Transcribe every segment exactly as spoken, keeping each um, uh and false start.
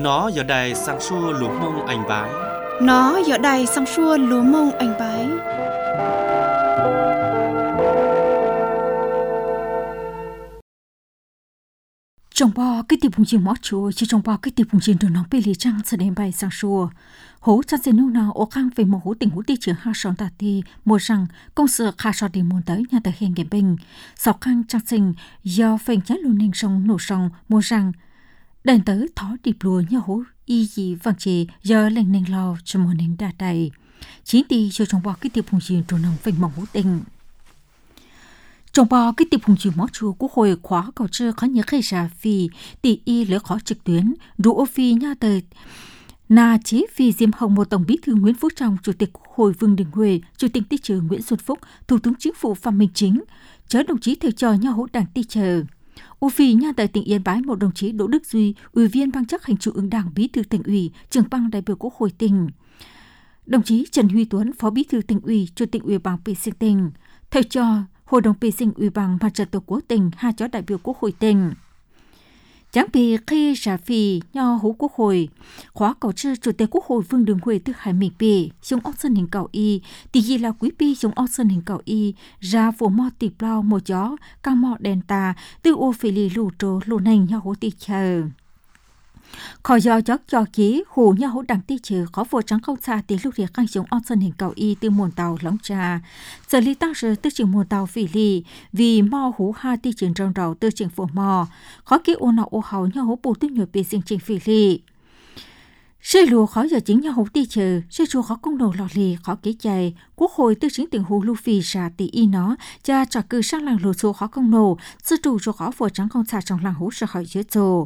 Nó giờ đây sang xua lúa mông anh bái. Nó giờ đây sang xua lúa mông anh bái. Trong bò cái tiệp hùng chim mót chua chỉ trong bò cái tiệp hùng chim đường nóng bê lì trăng sẽ đem bay sang xua. Hố chăn sẽ nô nào ô khang về một hố tình hố ti trưởng hai sòn tà ti mua rằng công sự khá sọt đi muốn tới nhà tới hiện game bình. Sau khang chăn sinh do phèn trái luôn ninh sông nổ sông mua rằng đèn tới thó điệp lùa nhà hố y gì vàng chì giờ lên ninh lo cho một ninh đa đầy. Chính ti cho trong bò cái tiệp hùng chim đường nóng phèn mong hố tình. Trong bò cái tiệp hùng chim mót chua của hồi khóa cầu chưa có những khai trả vì tỷ y lấy khó trực tuyến đủ ô phi nhà tới Na chế vì Diêm Hồng một tổng bí thư Nguyễn Phú Trọng, Chủ tịch Quốc hội Vương Đình Huệ, Chủ tịch Ty Trừ Nguyễn Xuân Phúc, Thủ tướng Chính phủ Phạm Minh Chính, chớ đồng chí thầy trò nhà hỗ đảng Ty Trừ. Ô phi nhà tại tỉnh Yên Bái một đồng chí Đỗ Đức Duy, Ủy viên Ban chấp hành Trung ương Đảng, Bí thư Tỉnh ủy, Trưởng ban đại biểu Quốc hội tỉnh. Đồng chí Trần Huy Tuấn, Phó Bí thư Tỉnh ủy, Chủ tịch Ủy ban Pê sinh tỉnh, thầy trò Hội đồng Pê sinh Ủy ban Mặt trận Tổ quốc tỉnh, hai chó đại biểu Quốc hội tỉnh. Chẳng vì khi trả phì nho hữu Quốc hội, khóa cầu trư Chủ tịch Quốc hội Vương Đình Huệ từ Hải Minh Bì, dùng ốc sân hình cầu y, tỷ gì là quý bì dùng ốc sân hình cầu y, ra phố mò tịp lao một gió, căng mò đèn tà, từ ô phì lì lù trô lù nành nho hữu tì chờ. Khỏi do gió cho ký, hù nho hữu đảng Ty Trừ khó vô trắng không xa tí lúc riêng khăn dùng ốc sân hình cầu y từ muôn tàu lóng trà. Giờ lý tăng sự từ trường muôn tàu phì lì, vì mò hú ha Ty Trừ trong đầu từ trường phố mò, khó ký ô nọ ô hào nho hữu bù tư nhồi bì sinh trình phì lì. Sư lùa khó giờ chính nho hữu Ty Trừ, sư chùa khó công đồ lọ lì, khó ký chạy, Quốc hội từ chính tỉnh hù lưu phì xà tỷ y nó, cha trả cư sang làng lùa chùa khó công nổ, sư chủ cho khó vô trắng không xa trong làng hú sợ hỏi dưới chùa.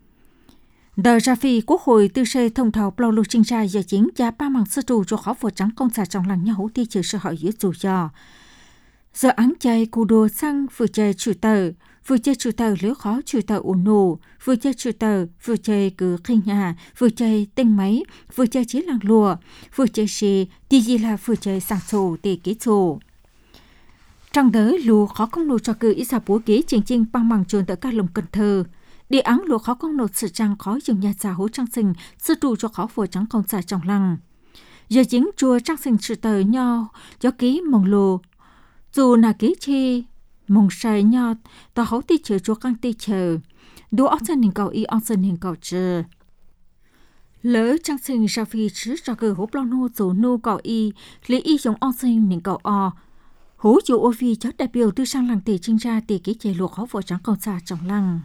Đờ ra phi Quốc hội tư xây thông thảo bao lưu trình ra giờ chính cha ba mạng sư trụ cho khó vượt trắng công xả trong làng nhà hữu Ty Trừ sự hỏi dưới chủ cho. Giờ áng chay cụ đồ sang vừa chơi chủ tờ, vừa chơi chủ tờ nếu khó chủ tờ ổn nổ, vừa chơi chủ tờ, vừa chơi cứ khinh nhà, vừa chơi tinh máy, vừa chơi chế làng lùa, vừa chơi xì, tí gì là vừa chơi sạc sổ để kế sổ. Trong đới lù khó công nổ cho cử ít xa bố kế trình trình ba mạng trường tại các lồng Cần Thơ. Địa áng lúa khó công nộp sự trang khó dùng nhà giả hố trang sinh, sư trụ cho khó vừa trắng công xả trong lăng. Giờ chính chùa trang sinh sự tờ nho, gió ký mông lô, dù là ký chi, mông say nho, tòa hấu Ty Trừ chùa căng Ty Trừ, đua ốc sân hình cầu y ốc sân hình cầu trừ. Lỡ trang sinh ra phi chứ cho cử hố bao nô dù nô cầu y, lấy y dùng ốc sân hình cầu o. Hố dù ô phi chất đại biểu tư sang làng tỷ trinh ra tỷ ký chế lúa khó vừa trắng công xả trong lăng.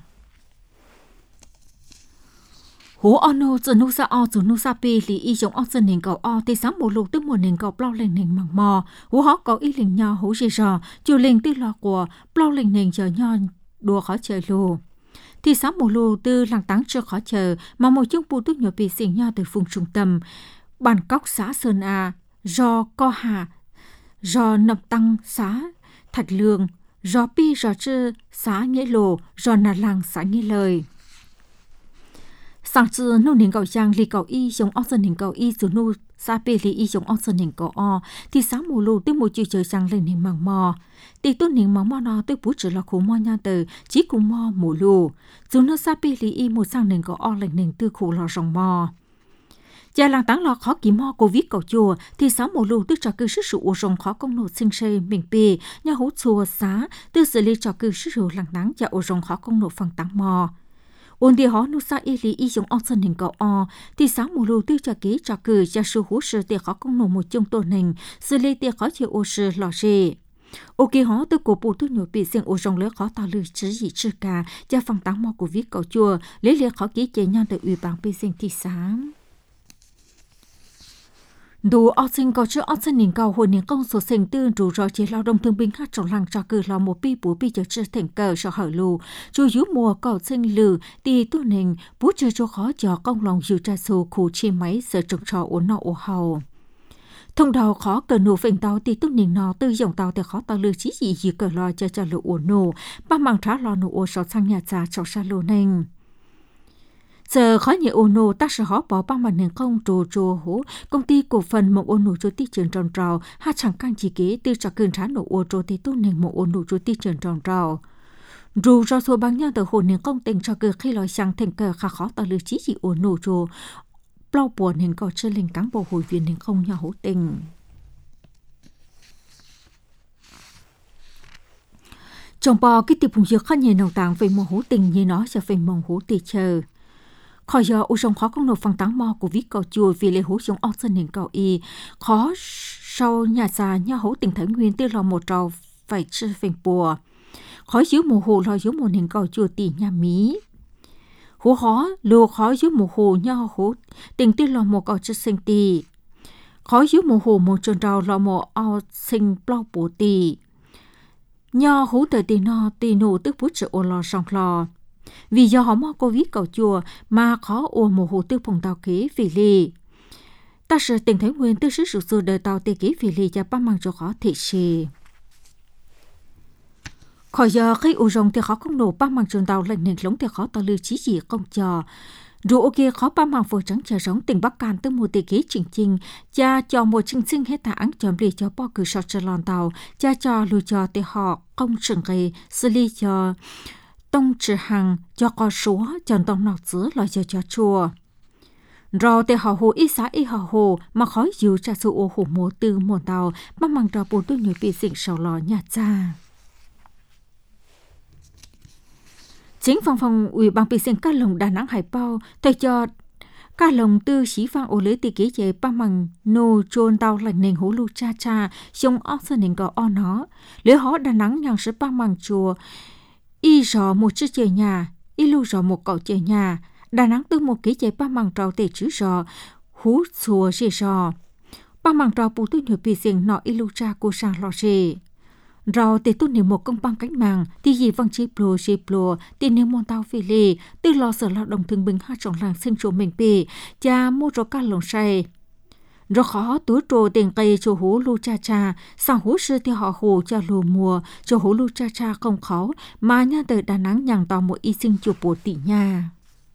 Hố ono từ nô sa o từ nô sa pi lý y giống ốc sân hình cầu o thì sáng bộ lục tức một hình cầu bao lên hình măng mò hố họ có y linh nho hố dì rò chiều linh tư lò của bao lên hình chờ nho đùa khó chờ lù thì sáng bộ lục tư làng táng chưa khó chờ mà một chung bù túc nhỏ bị xỉn nho từ vùng trung tâm bản cóc xã Sơn A do co hạ do nập tăng xã Thạch Lương do pi do chư xã Nghĩa Lồ do nà làng xã Nghĩa Lời. Sáng trưa nô hình cầu giang lì cầu y giống ốc sân hình cầu y dù nô sa bê lì y giống ốc sân hình cầu o thì sáng mùa lù tới mùa chiều trời giang lên hình màng mò thì tôi hình màng mò nó tôi bú trở là khổ mò nha từ chỉ cùng mò mùa lù dù nô sa bê lì y một sang hình cầu o lệnh hình tư khổ lò rồng mò gia làng táng lò khó kiếm mò covid cầu chùa thì sáng mùa lù tức trò cư sức sự u rồng khó công nộ sinh xây mình bì nhà hú chùa xá tư xử lý trò cư sức sự làng táng và u rồng khó công nộ phần táng mò. Ôn địa họ nô sa y lý y dùng ốc sân hình cầu o thì sáng mùa lù tư cho ký cho cử cho sư hú sư tiệc khó công nổ một chung tôn hình xử lý tiệc khó chịu ô sư lò rì. Ô kì họ tư cổ bù tư nhổ bị riêng ô rồng lỡ khó tao lưu chứ gì chứ cả cho phòng táng mò của viết cầu chùa lấy lệ khó ký chế nhau từ ủy ban bê sinh thị sáng. Đủ ốc sinh cầu chứa ốc sân hình cầu hồi niên công số sinh tư đủ rồi chế lao động thương binh hát trọng làng cho cử lò một bi bú bi chờ chưa thành cờ cho hở lù chú dũ mùa cầu sinh lử thì tu hình bú chờ cho khó cho công lòng dù tra xù khu chi máy sợ trồng trò ổn nọ ổ hầu. Thông đầu khó cờ nổ phình tàu thì tu hình nó tư dòng tàu thì khó tàu lừa chí gì gì cờ lo cho cho lửa ổn nổ ba mảng trá lo nổ ổ sọt sang nhà già cho xa lô nênh. Giờ khó nhẹ ô nô ta sẽ họ bỏ ba mặt nền công trồ trồ hố công ty cổ phần một ô nô cho tí trường tròn trào hai chẳng căn chỉ kế tư cho cơn trá nổ ô trồ thì tu nền một ô nô cho tí trường tròn trào Dù do số bằng nhau từ hồ nên công tình cho cơ khi lòi sang thành cờ khá khó tạo lưu chí chỉ ổn nổ rồi bao buồn nên có chơi lên cán bộ hội viên nên không nhau hỗ tình. Trong bò cái tiệp hùng dược khá nhiều nồng tảng về mô hỗ tình như nó sẽ về mong hỗ tì chờ. Khỏi giờ u trong khó công nộp phăng táng mò của viết cầu chùa vì lễ hỗ trong ốc dân nên cầu y. Khó sau nhà già nhau hỗ tình thái nguyên tư lò một trò phải chơi phèn bùa. Khó dưới mùa hồ lo dưới mùa nên cầu chùa tỷ nhà mí. Hú khó lùa khó dưới mùa hồ nhau hỗ tình tư lò một cầu chơi sinh tì. Khó dưới mùa hồ một tròn rào lò một ao sinh bao bổ tì. Nho hú tờ tì nọ tì nụ tức bút sự ô lò song lò. Vì do họ mò cô viết cầu chùa mà khó ua mùa hồ tư phòng tàu kế vì lì. Ta sự tình thấy nguyên tư sức sự sự đời tàu tì kế vì lì cho bác mang cho khó thị xì. Khỏi giờ khi ủ rồng thì khó không nổ bác mang trường tàu lệnh nền lống thì khó tàu lưu chí gì không chờ. Dù ok khó bác mang phổ trắng chờ sống tỉnh Bắc Can tới mùa tì kế trình trình. Cha cho mùa trình sinh hết ta áng chấm lì cho bó cử sọ chờ lòn tàu. Cha cho lưu cho tì họ không sừng gây xử lý cho tông trừ hàng cho có số chọn tông nọc giữa loại cho cho chùa. Rồi tì họ hồ ít xã ít họ hồ mà khó dù cha sự ô hồ mùa tư mùa tàu bác mang trò bố tôi nhớ bị dịch sầu lò nhà cha. Chính phòng phòng ủy ban bị sinh các lồng Đà Nẵng Hải Bao thầy cho các lồng tư sĩ vang ô lưới tì kế chế ba mằng nô trôn tàu lạnh nền hố lu cha cha xong óc sân nền gò o nó lưới hó Đà Nẵng nhàng sức ba mằng chùa y rò một chiếc chè nhà y lu rò một cậu chè nhà Đà Nẵng tư một kế chế ba mằng trào tề chữ rò hú xùa rì rò ba mằng trào bù tư nhờ bị sinh nọ y lu cha cô sang lò rì. Rồi để tu niệm một công bằng cách mạng thì gì văng chế plô chế plô thì nếu môn tao phê lì từ lo sở lao động thương binh hai trọng làng sinh chỗ mình bì cha mua cho các lồng say rồi khó túi trồ tiền cây cho hú lu cha cha sang hú sư thì họ hồ cho lùa mùa cho hú lu cha cha không khó mà nha từ Đà Nẵng nhàng tàu một y sinh chùa bồ tỷ nha.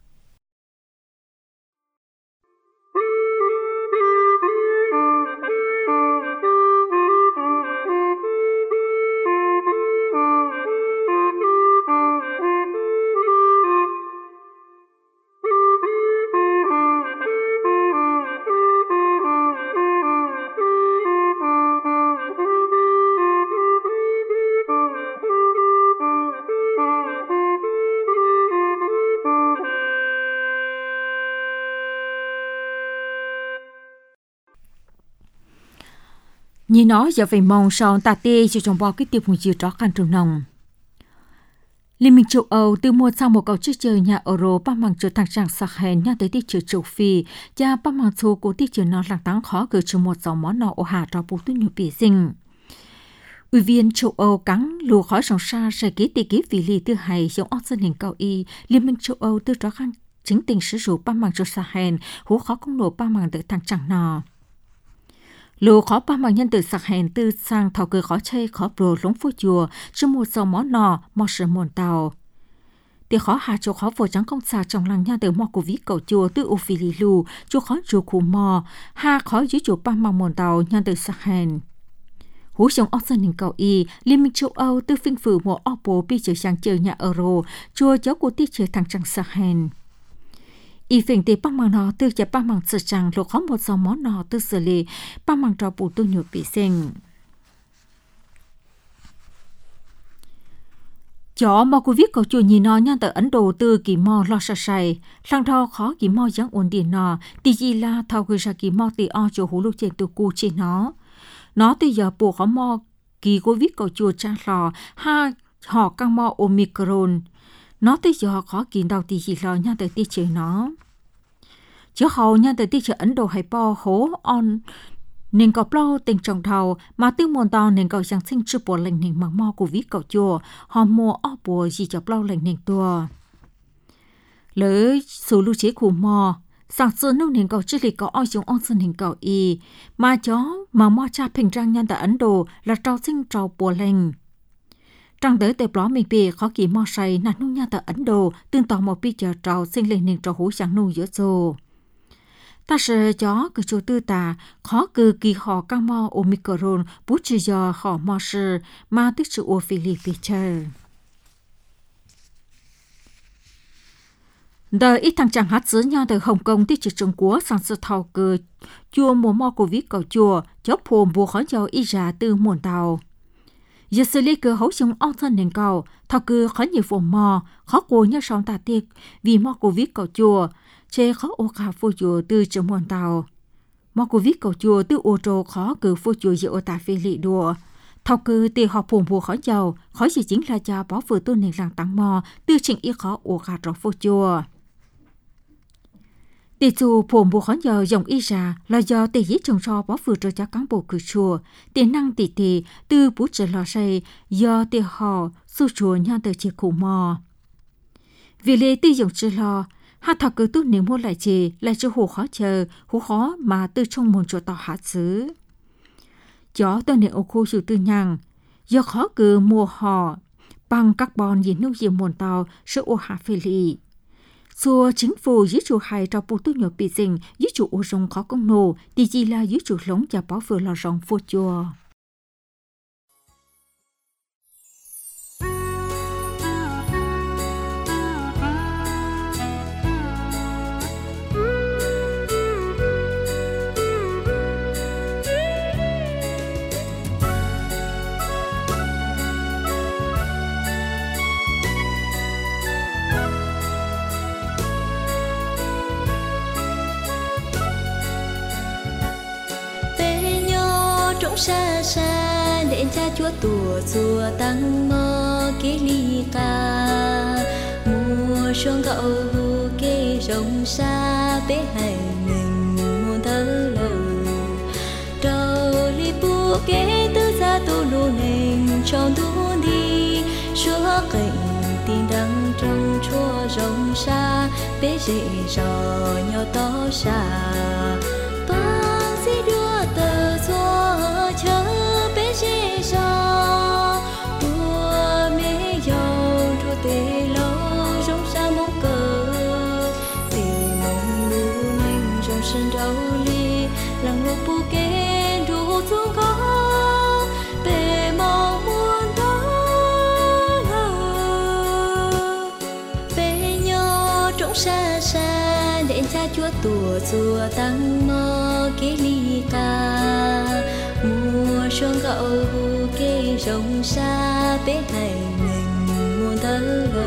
Như nó giờ phải mong sau ta tê cho trong bao cái tiệp hùng chiều tró khăn trường nồng. Liên minh châu Âu từ mua sang một cầu chiếc chơi nhà Euro ba mảng trở thành trạng sạc hèn nhà tới tiết trời châu Phi và ba mảng số của tiết trời nó lạc tăng khó gửi cho một dòng món nọ ô hà cho bố tuyết nhiều bị dinh. Ủy viên châu Âu cắn lùa khỏi sòng xa sẽ ký tỷ ký vì lì tư hay giống ốc dân hình cao y Liên minh châu Âu từ tró khăn chính tình sử dụng ba mảng cho sạc hèn hú khó công nổ ba mảng đợi thằng chẳng nọ. Lù khó ba mạng nhân từ sạc hèn từ sang thảo cười khó chơi khó bồ lống phố chùa cho một dòng món nọ mò sửa mồn tàu. Thì khó hạ chỗ khó vô trắng công xà trong làng nha từ mò của ví cầu chùa từ ô phi lì lù chỗ khó chùa khủ mò ha khó dưới chỗ ba mạng mồn tàu nhân từ sạc hèn. Hú trong ốc dân hình cầu y Liên minh châu Âu từ phinh phử một ốc bố bị trở sang chơi nhà Euro chùa cháu của tiết chơi thằng trăng sạc hèn. Y phình thì bác mạng nó từ chả bác mạng sự chẳng lộ khó một dòng món nó từ xử lý bác mạng trò bù tư nhược bị sinh. Chó mà cô viết cầu chùa nhìn nó nhăn tới Ấn Độ từ kỳ mò lo sa say, lăng thao khó kỳ mò giáng ổn điện nó, thì gì là thao gửi ra kỳ mò tì o cho hú lúc trên từ cu trên nó. Nó từ giờ bù khó mò kỳ cô viết cầu chùa cha lò, ha họ căng mò Omicron. Nó tới giờ khó kỳ đầu thì gì lo nhăn tới tí chơi nó. Chứ hầu nhăn tới tí chơi Ấn Độ hay bò hố on nên có bao tình trọng đầu mà tương môn tàu nên có giáng sinh chưa bộ lệnh hình mặc mò của viết cầu chùa họ mua ổ bùa gì cho bao lệnh hình tua. Lấy số lưu chế của mò sáng sớm nông nên có chức lý có oi dùng ôn sân hình cầu y mà chó mà mò cha bình trang nhân tại Ấn Độ là trao sinh trao bộ lệnh. Trang tới tệp ló mình bì khó kỳ mò say nạt nông nha tại Ấn Độ tương tỏ một bí chờ trao sinh lên nên trao hú sáng nông giữa dồ. Ta sẽ chó cứ chỗ tư tà khó cứ kỳ họ căng mò Omicron bút trì do họ mò sư mà tích sự ô phí lì phí chờ. Đời ít thằng chẳng hát giữ nhau từ Hồng Kông tới chỉ Trung Quốc sang sự thao cơ chùa mùa mò của viết cầu chùa chốt phồm bùa khó giàu y ra từ muôn tàu. Giờ xử lý cơ hấu dùng ong thân nền cầu thao cơ khó nhiều phổ mò khó cố nhau sống tà tiệc vì mò của viết cầu chùa chế khó ô khả phô chùa từ trong muôn tàu. Mò của viết cầu chùa từ ô trô khó cử phô chùa giữa ô tà phê lị đùa. Thao cơ tiền học phồm bùa khó giàu khó chỉ chính là cha bó vừa tôn nền làng tăng mò từ trình y khó ô khả trò phô chùa. Tỷ dù phồm bùa khó giàu dòng y ra là do tỷ dĩ trồng rau bó vừa cho cán bộ cử chùa, tiền năng tỷ tỷ từ bút trở lò xây do tỷ họ su chùa nhau từ chiếc khủ mò. Vì lệ tỷ dùng trở lò, hạ thảo cứ tu nếu mua lại chì lại cho hồ khó chờ, hồ khó mà từ trong môn chùa tỏ hạ xứ. Chó tôi nên ô khu chủ tư nhàng, do khó cứ mua họ bằng carbon gì nông diệm môn tàu sự ô hạ phê lì. Xua chính phủ dưới chủ hai trong bộ tu nhỏ bị dình dưới chủ ô rong khó công nổ thì chỉ là dưới chủ lống và bảo vừa lò rong phô chùa. Xa xa đến cha chúa tùa chùa tăng mơ kế ly ca mùa xuân cậu kê rồng xa bé hay mình muôn thơ lờ đầu ly bu kế tư gia tu lù nền trong tu đi chúa cảnh tin đắng trong chúa rồng xa bé dễ dò nhau to xa bác sĩ đưa tờ chúa chớ bé dễ dò bùa mê dầu thu tê lâu rong xa mong cờ tê mong lưu nhanh trong sân rau ly làng lục bu kê đủ xuống có bề mong muôn đó bề nhỏ trong xa xa đến cha chúa tùa chùa tăng mơ kế ly ca mùa xuân cậu kê rồng xa bé hay mình muôn thơ lờ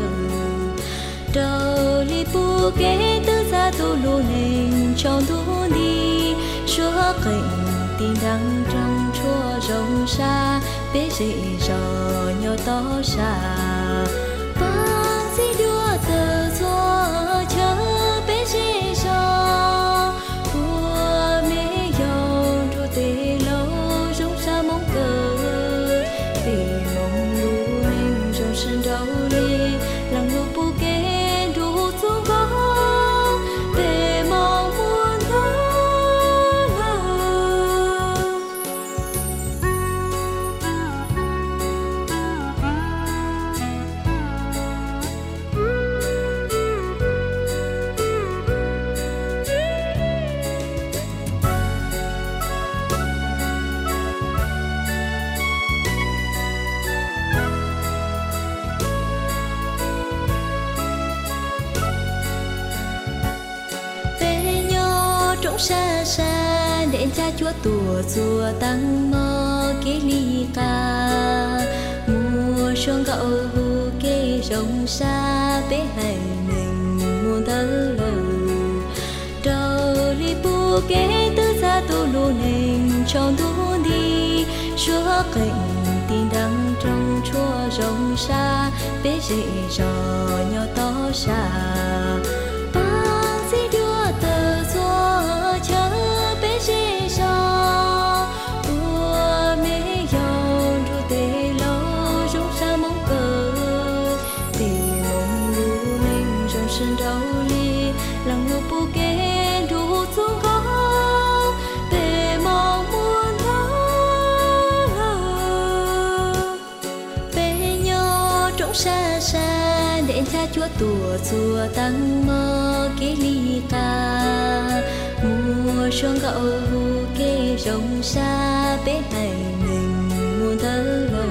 đầu ly bu kế tư gia tu lù nền trong tu đi chúa cảnh tin đắng trong chúa rồng xa bé dễ dò nhau to xa bác sĩ đua tờ chúa chớ bé dễ dò bùa mê dầu thu tê lâu rong xa mong cờ tê mong lưu nhanh trong sân rau ly làng lục bu kê đủ xuống có tê mong muôn thơ xa xa đến cha chúa tùa chùa tăng mơ kế ly ca mùa xuân cậu kê rồng xa bé hay mình muôn thơ lờ đầu ly bu kế tư gia tu lù nền trong tu đi chúa cảnh tin đắng trong chúa rồng xa bé dễ dò nhau to xa bác sĩ đưa tờ chúa chớ bé dễ dò bùa mê dầu thu tê lâu rong xa mong cờ tê mong lưu nhanh trong sân rau ly làng lục bu kê đủ xuống có tê mong muôn thơ bé nhỏ trong xa xa đến cha chúa tùa chùa tăng mơ kế ly ca mùa xuân cậu kê rồng xa bé hay mình muôn thơ lờ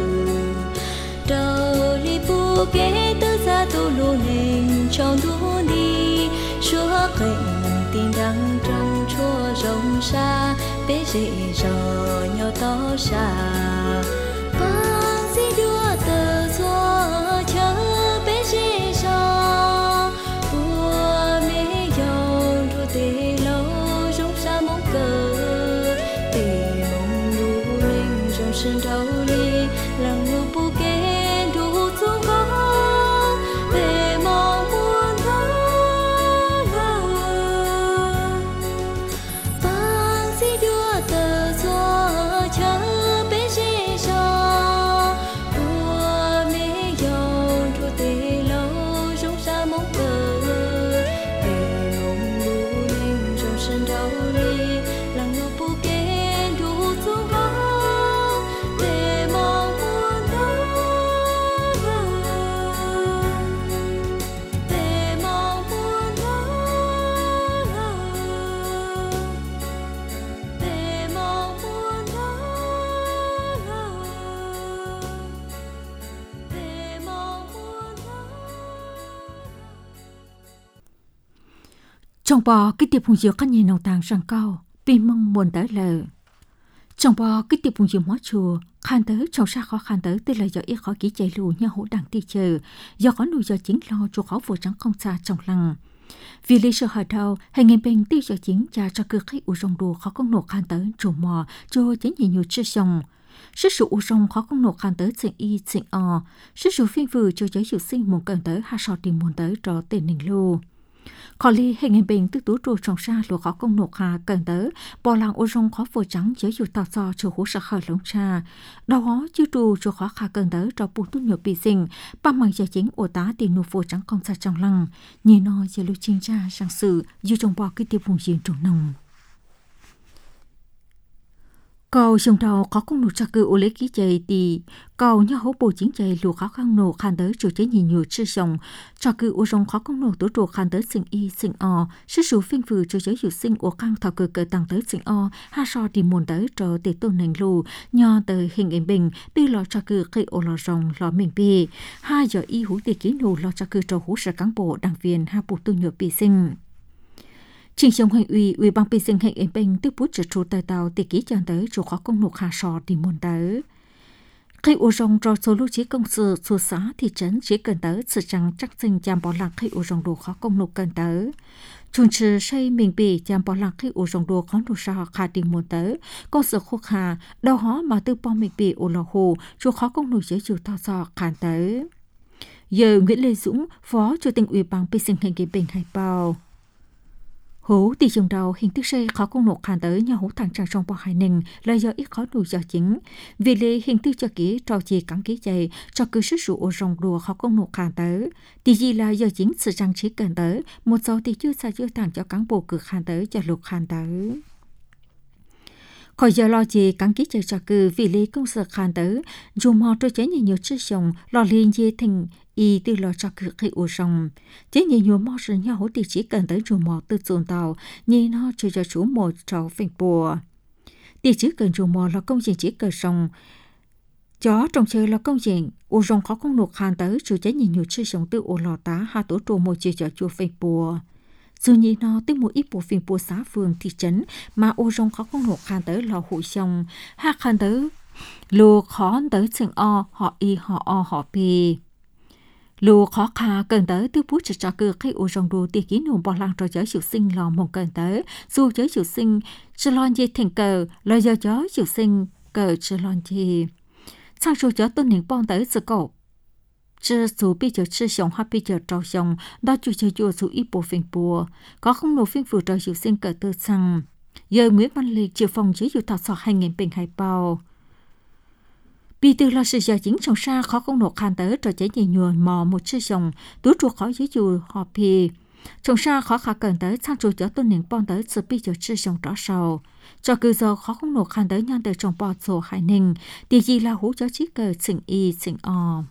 đầu ly bu kế tư gia tu lù nền trong tu đi chúa cảnh tin đang trong chúa rộng xa bé dễ dò nhau to xa con sẽ đua tờ gió chớ bé dễ dò ua mê dầu đua tê lâu rộng xa mong cờ tê mong lũ linh trong sân đầu ly làng lũ bù kê đủ xuống có về mong muốn đó vang sẽ đua tờ gió chớ bé dễ dò ua mê dầu đua tê lâu rộng xa mong cờ về mong lũ linh trong sân đầu ly làng lũ bù kê đủ xuống có về mong muốn đó về mong muốn đó về mong muốn đó về mong muốn đó. Trong bò cái tiệp hùng diệu các nhà nông tàng răng cao vì mong muốn tới lờ trong bò cái tiệp hùng diệu mót chùa khan tới trong xa khó khăn tới tức là do ít khó ký chạy lù nhà hỗ đảng ti chờ do có nuôi do chính lo chùa khó vụ trắng không xa trong lăng vì lý sự hỏi đầu hay ngày bên tiêu do chính cha cho cứ khách u rong đồ khó công nổ khan tới chủ mò cho chính nhiều nhiều chưa xong sức sự u rong khó công nổ khan tới chuyện y chuyện o sức sự phiên vừa cho giới chủ sinh muốn cần tới hai sọ tìm muốn tới cho tiền nình lô khó ly hay ngày bên tức tú trù trong xa lúa khó công nổ kha cần tới bò làng u rong khó vừa trắng giới chủ tạo do cho hú sợ khởi lông cha đau hó chưa trù cho khó kha cần tới cho bù tu nhiều bị sinh ba mằng giờ chính u tá tìm nụ vừa trắng công xa trong lăng nhìn nó giờ lưu chính cha sang sự dù trong bò cái tiêu vùng diện trồng nồng cầu dùng đầu có công nổ cho cứ ô lấy ký chạy thì cầu nhau hố bồ chính chạy lùa khó khăn nổ khan tới chủ chế nhìn nhiều chữ sống cho cứ ô rong khó công nổ tổ trù khan tới sinh y sinh o sức số phiên phừ cho giới chủ sinh ô căng thảo cờ cờ tăng tới sinh o ha so đi muôn tới cho để tôn nành lù nho tới hình ảnh bình tư lo cho cứ cây ô lò rong lò mình bì hai giờ y hú để ký nổ lo cho cứ cho hú sở cán bộ đảng viên ha bù tu nhiều bị sinh trình sống hành uy uy bằng bị sinh hành ảnh bình tiếp bút trở trụ tài tàu để ký chọn tới chủ khó công nổ ha so đi muôn tới khi u rong cho số lưu trí công sự số xã thị trấn chỉ cần tới sự chẳng chắc sinh chạm bỏ lạc khi u rong đồ khó công nộp cần tới chun trừ xây mình bị chạm bỏ lạc khi u rong đồ khó nộp sao khả tình muốn tới có sự khúc hà đau hó mà tư bom mình bị u lò hồ chủ khó công nộp giới chủ to do khả tới giờ Nguyễn Lê Dũng phó chủ tịch ủy ban bị sinh hành kỳ bình hải bào hố tỷ dùng đầu hình thức xây khó công nộp khả tới nhà hố thằng trang trong bò hải ninh là do ít khó đủ do chính vì lệ hình thức cho kỹ trò chỉ cắn kỹ chạy cho cứ sức sụ rồng đùa khó công nộp khả tới tỷ gì là do chính sự trang trí cần tới một số thì chưa xa chưa thẳng cho cán bộ cực khả tới cho lục khả tới khỏi giờ lo gì cắn kỹ chạy cho cứ vì lệ công sự khả tới dù mò trôi chế nhiều nhiều chữ sống lo liên dê thành y từ lo cho cứ khi u rong chế nhiều nhiều mò sự nhau hỗ thì chỉ cần tới chủ mò từ dồn tàu như nó chơi cho chủ một trò phình bùa thì chỉ cần chủ mò là công trình chỉ cần rong chó trong chơi là công trình u rong khó công nộp hàn tới chủ chế nhiều nhiều chơi sống từ u lò tá hai tổ trù một chơi cho chùa phình bùa dù như nó tới một ít bộ phim bùa xã phường thị trấn mà u rong khó công nộp hàn tới lò hụi xong hát hàn tới lùa khó tới trường o họ y họ o họ pi lù khó khăn cần tới tiêu bút cho cơ khi u rong đồ tiệc ký nụ bỏ lăng cho giới chủ sinh lò mong cần tới dù giới chủ sinh chỉ lon gì thành cờ lời giờ giới chủ sinh cờ chỉ lon gì sang số giới tôn nín bong tới sự cổ chỉ số bây giờ chỉ sống hay bây giờ trâu sống đó chủ chơi chùa số ít bộ phim bùa có không nổ phim vừa giới chủ sinh cờ tư sang giờ Nguyễn Văn Lịch chịu phòng giới chủ thọ sọ hai nghìn bình hải bao vì từ lo sự giờ chính trong xa khó công nộp khan tới cho chế nhiều nhuần mò một chữ dòng tú chuột khó dưới dù họ pì trong xa khó khả cần tới sang chuột cho tôn nín bong tới sự bị cho chữ dòng rõ sầu cho cư giờ khó công nộp khan tới nhân tới trong bò sổ hải ninh thì gì là hú cho chiếc cờ xỉnh y xỉnh o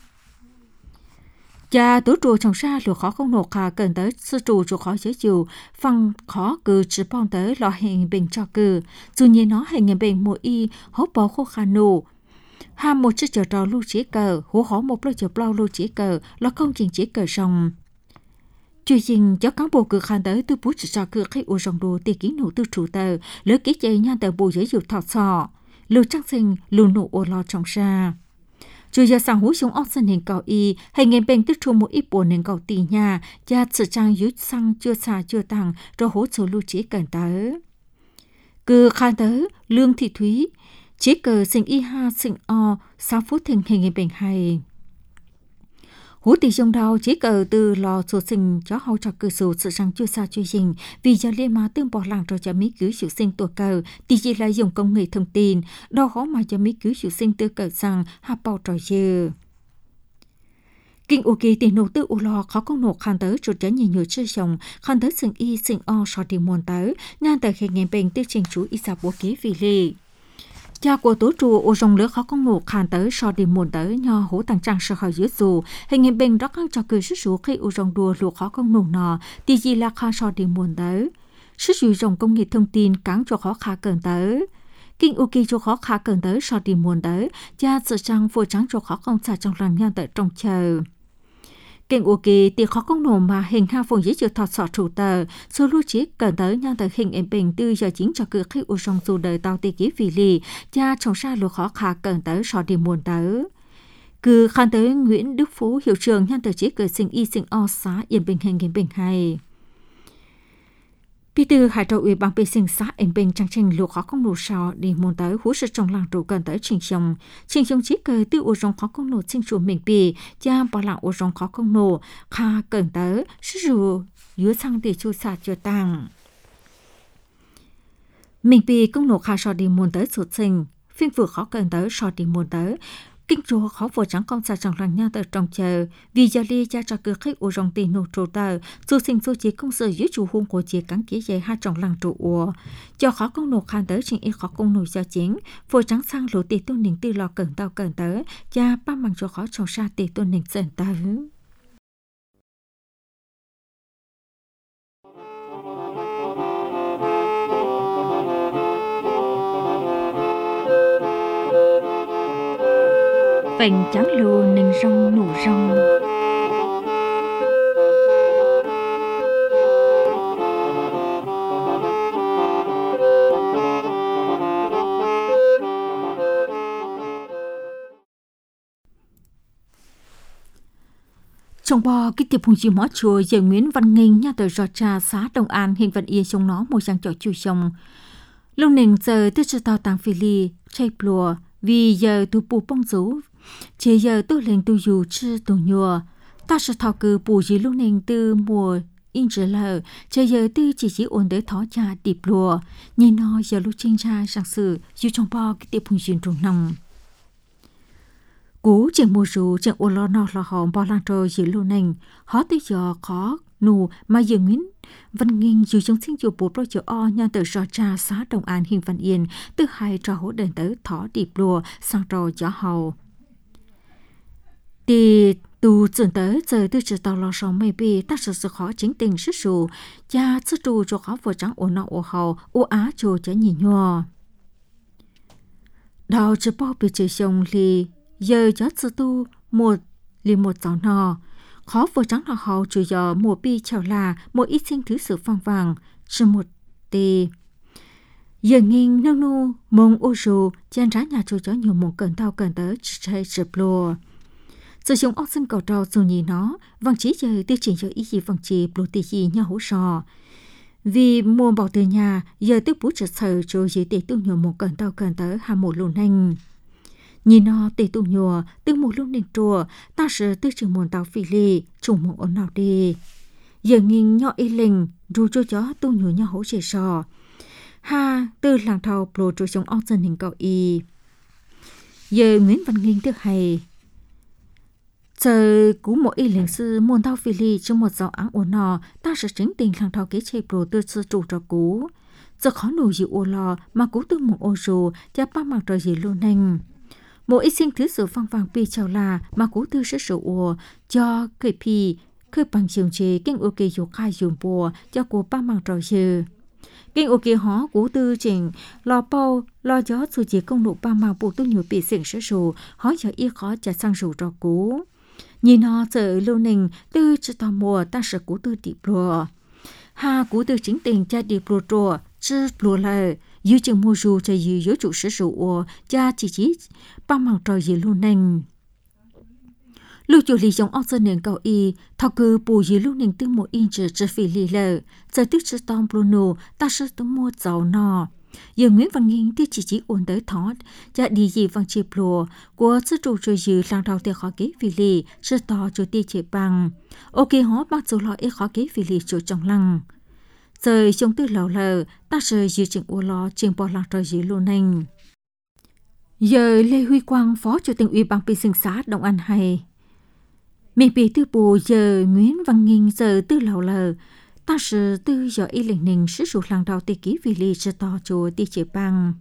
cha tú chuột trong xa lùa khó công nộp khả cần tới sự chuột chuột khó dưới dù phăng khó cư chỉ bong tới lo hình bình cho cư dù như nó hình bình mỗi y hốt bò khô khả nụ ham một chiếc chợ trò lưu chỉ cờ hú hó một lô chợ bao lưu chỉ cờ là công trình chỉ cờ rồng Chưa dình cho cán bộ cử khán tới tôi bút cho cử khách ô rong đồ tì ký nụ tư chủ tờ, lỡ ký chơi nha tờ bộ giới dụ thọ sọ, lưu trang sinh lưu nụ ô lo trong xa. Chưa giờ sang hú xuống ốc sân hình cầu y, hay nghe bên tức trù một ít bộ nền cầu tì nhà, gia sự trang dưới sang chưa xa chưa tăng, rồi hỗ trợ lưu trí cần tới. Cử khán tới, lương thị thúy, chế cờ sinh y ha sinh o, sáu phút thình hình nghe bên hay. Hú tỷ dòng đào chế cờ từ lò sổ sinh cho hậu cho cơ số sự sang chưa xa chưa dình vì giờ liên má tương bỏ làng cho cho mỹ cứu sự sinh tổ cờ thì chỉ là dùng công nghệ thông tin đo khó mà cho mỹ cứu sự sinh tư cờ sang hạ bao trò dư. Kinh ô kỳ tiền nô tư ô lò khó công nộ khăn tới chuột trái nhìn nhiều chơi chồng khăn tới sinh y sinh o so đi muôn tới nhan tới khi nghe bệnh tư trình chú y sa bố kế vì lì. Cha của tổ trụ ô rong lửa khó công nộ khăn tới so đi muôn tới nho hố tăng trang sơ khỏi dưới dù hình nghe bệnh đó khăn cho cười sức số khi ô rong đùa lụa khó công nộ nọ thì gì là khá so đi muôn tới. Sức dùi rong công nghệ thông tin cắn cho khó khá cần tới. Kinh ô kỳ cho khó khá cần tới so đi muôn tới cha sự trang phô trắng cho khó công xả trong làng nhan tới trong chờ. Kinh ô kỳ thì khó công nổ mà hình hai phòng dưới chữ thọt sọ chủ tờ, số lưu trí cần tới nhan tới hình em bình tư giờ chính cho cửa khi ô rong dù đời tàu tì ký vì lì, cha trong xa lưu khó khá cần tới so đi muôn tới. Cứ khăn tới Nguyễn Đức Phú hiệu trường nhan tới chế cửa sinh y sinh o xá yên bình hình yên bình hay. Bí thư Hải Trầu Ủy ban bê sinh xã em bình trang trình lưu khó công nổ sao đi muôn tới hú sự trong làng trụ cần tới trình xong. Trình xong chế cờ tư ô rong khó công nổ sinh chủ mình bì, cha bỏ làng ô rong khó công nổ, khá cần tới, sự dù dưới sang để chu xa cho tăng. Mình bì công nổ khá so đi muôn tới sụt sinh, phiên vừa khó cần tới so đi muôn tới, kinh chùa khó vô trắng con xa trong làng nha tờ trong chờ, vì giờ li cha cho cửa khách ô rong tiền nổ trô tờ, dù sinh dù chế công sở dưới chủ hôn của chế cắn kế dây hai trong làng trụ ua. Cho khó công nổ khăn tới trình y khó công nổ cho chính, vô trắng sang lộ tì tôn nình tư lò cẩn tao cẩn tới, cha ba bằng cho khó trong xa tì tôn nình dần tới. Vành trắng lùa nình rong nụ rong. Trong bò cái tiệp hùng chì mó chùa giờ Nguyễn Văn Nghinh nhà tờ rò trà xã Đông An hình vận ia trong nó một giang trò chui sông. Lúc nình giờ tư cho tao tàng phi ly, chay plùa, vì giờ tu bù bông rú. Chỉ giờ tôi lên tu dù chứ tu nhùa. Ta sẽ thọ cử bù dì lúc nình tư mùa in trở lờ. Chỉ giờ tư chỉ chỉ ổn tới thó cha điệp lùa. Nhìn nó giờ lúc chênh ra sang sự dù trong bò cái tiệp hùng chì trùng nòng. Cú chẳng mùa rủ chẳng ổn lo nọ là họ bò làng trò dì lúc nình. Họ tới giờ khó nụ mà giờ Nguyễn Văn Nghinh dù trong sinh dù bố pro chỗ o nhà tờ rò trà xã Đồng An hình Văn Yên từ hai trò hỗ đền tới thỏ điệp lùa sang trò gió hầu. Thì tù dần tới giờ tư trừ tàu lò sò mây bì ta sự sự khó chính tình sức sụ cha sức trù cho khó vừa trắng ổ nọ ổ hầu ổ á trù cho nhìn nhòa. Đào chứ bao bị chơi xong thì giờ cho sư tu một lì một gió nọ. Khó vừa trắng là hậu chủ giờ mùa bi chào là một ít sinh thứ sự phong vàng chứ một tì. Giờ nghiêng nâng nu mông ô rù chân rá nhà chủ cho nhiều mông cần tao cần tới chơi chụp lùa. Sử dụng ốc sinh cầu trò dù nhìn nó vàng chỉ giờ tiêu chỉnh cho ý gì vàng chỉ bố tì gì nhau hỗ sò. Vì mùa bảo từ nhà giờ tiêu bú trở sở cho dưới tì tu nhiều mông cần tao cần tới hà một lùn anh. Nhìn nó tê tụ nhùa, từ một lúc nền trùa, ta sẽ tư trường môn tàu phỉ lì, trùng mộng ổn nào đi. Giờ nghìn nhỏ y linh, rù cho chó tụ nhùa nhỏ hỗ chế sò. Ha, từ làng thầu bồ trù trong ốc dân hình cầu y. Giờ Nguyễn Văn Nghinh được hay. Giờ cú một y linh sư môn tàu phỉ lì trong một dạo áng ổn nọ, ta sẽ chính tình làng thầu kế chế bồ tư sư trụ cho cú. Giờ khó nụ gì ô lò, mà cú tư mộng ô rù, chá ba mặt rồi gì luôn anh. Một ít sinh thứ sự phong vàng pi chào là mà cú tư sẽ sổ ủa cho cười pi khơi bằng chiều chế kinh ô kê dù khai dùm bùa cho cô ba mạng trò dư. Kinh ô kê hó cú tư trình lo bao lo gió dù chỉ công nụ ba mạng bộ tư nhiều bị sinh sẽ sổ hó cho y khó chả sang rủ trò cú. nhìn nó giờ lâu nình tư chỉ tò mùa ta sẽ cú tư đi bùa ha cú tư chính tình cha đi bùa trùa chứ bùa lời dưới chừng mua dù cho dưới dưới chủ sử dụng cha chỉ chỉ ba màu trò gì lâu nình lúc chủ lý giống ốc dân nền cầu y thọ cư bù dưới lúc nền tư một inch trở phỉ lì lờ giờ tức chứ tóm bluno ta sẽ tóm mua giàu nọ giờ Nguyễn Văn Nghinh thì chỉ chỉ ổn tới thót cha đi gì vang chip lùa của sư trụ chơi dư lang đầu tiền khó kế phỉ lì sư to cho ti chế bằng ok hóa bắt số lo ít khó kế phỉ lì cho trong lăng giờ trong tư lầu lờ ta sẽ dư chừng ô lo chừng bỏ lạc rồi dư luôn nền giờ Lê Huy Quang phó chủ tịch ủy ban bị sinh xã Đông An hay mình bị tư bù giờ Nguyễn Văn Nghinh giờ tư lầu lờ ta sử tư giờ y lệnh nình sử dụng làng đầu tì ký vì lì cho to chùa tì chế bằng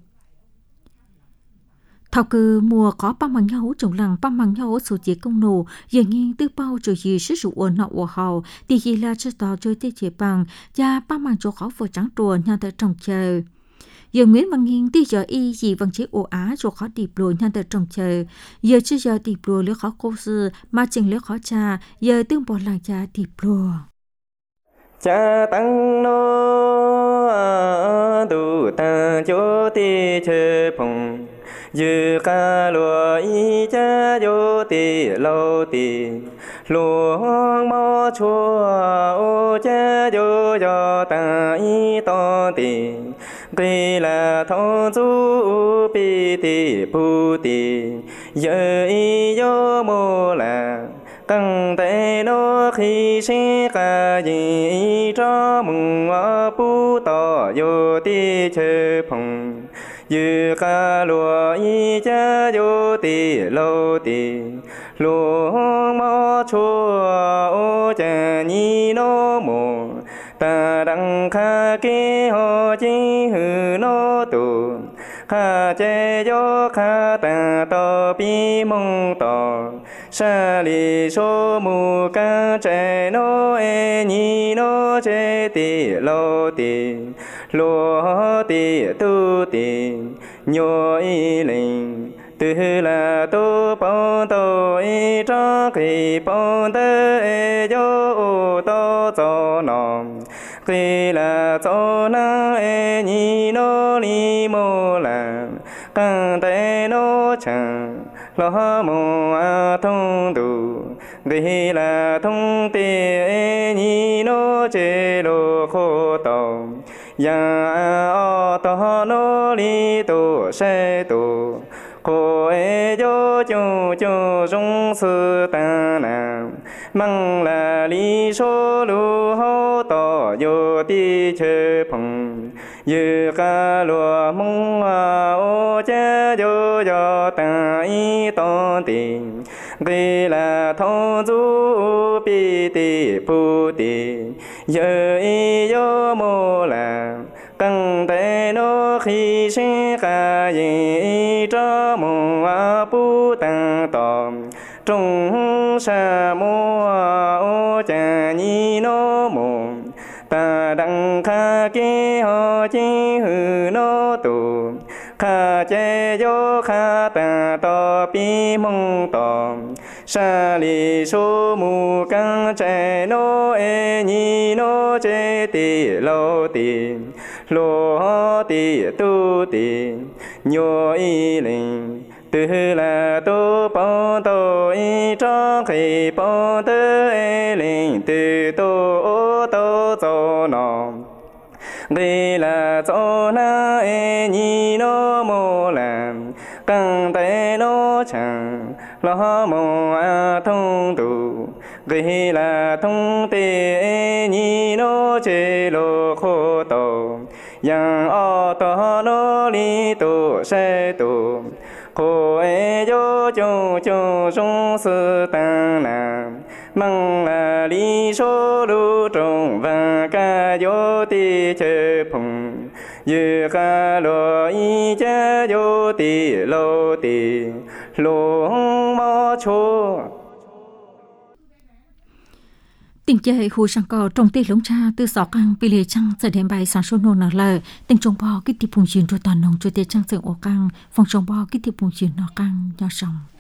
thảo cư mùa có ba bằng nhau trồng làng ba bằng nhau số chế công nổ giờ nghiêng tư bao cho gì sử dụng ổn nọ ổ hậu tì gì là cho to cho tì chế bằng và ba bằng chỗ khó vừa trắng trùa nhà tới trồng chờ giờ Nguyễn Văn Nghinh tí giờ y gì bằng chế ổ á cho khó đi bùa nhân tới trồng chờ giờ chứ giờ đi bùa lấy khó cô sư mà chừng lấy khó cha giờ tương bỏ làng cha đi bùa cha tăng nô đủ tăng chỗ ti chơi phong dư ca lúa y cha vô ti lâu ti lúa mò chua ô cha vô cho ta y to ti quy là thôn du pi ti pu ti giờ y vô mô là tăng tế nó khi sẽ cả gì cho mừng ở pu tỏ vô ti chơi phong dư ca lúa y cha vô ti lâu ti lúa mò chua ô cha nhi nó mồ ta đăng kha kế ho chi hư nó tù kha che yo kha ta to pi mong to sa li so mu ca che no e ni no che ti lo ti lo ti tu ti nyo y linh từ là tu bao tô y cho kỳ bao tơ e yo ô tô cho nòng kỳ là cho na e ni no li mô là căng tế no chẳng lo mô a thông đủ kỳ là thông tì e ni no chế lô khô tàu ya o to no li tu se tu cô e yo chu chu rong sư ta nam mang là li số lu hô to yo ti chê phong như ca lúa mong a ô cha yo yo ta y to tình vì là thôn du pi ti pu ti giờ y yo mô là căng tế nó khi sẽ cả gì cho mùa a pu tăng tòm trong sa mô ô cha nhi nó mồ ta đăng kha kế ho chi hư nó tù kha che yo kha ta to pi mong tòm sa li số mu căng che nó e nhi nó che ti lâu ti lô ti tu ti nhô y linh từ là tu bao tô y cho khi bao tơ e linh từ tô ô tô cho nó vì là cho na e nhi nó mô làm căng tế nó chẳng lo mô a thông đủ vì là thông tê e nhi nó chế lô khô tổ yang o to no li tu se tu cô e yo chu chu rong sư tăng nam mang là li số lu trong và ca yo ti chê phong như ca lo y cha yo ti lo ti lo mò chua tình chơi khu sang cò trong tê lống cha từ sáu căng bị lệ trăng giờ đến bài sáng số nô nở lờ tình trồng bò cái tiệp phùng chiến rồi toàn nông cho tê trăng sừng ô căng phòng trồng bò cái tiệp phùng chiến nọ căng nhỏ sòng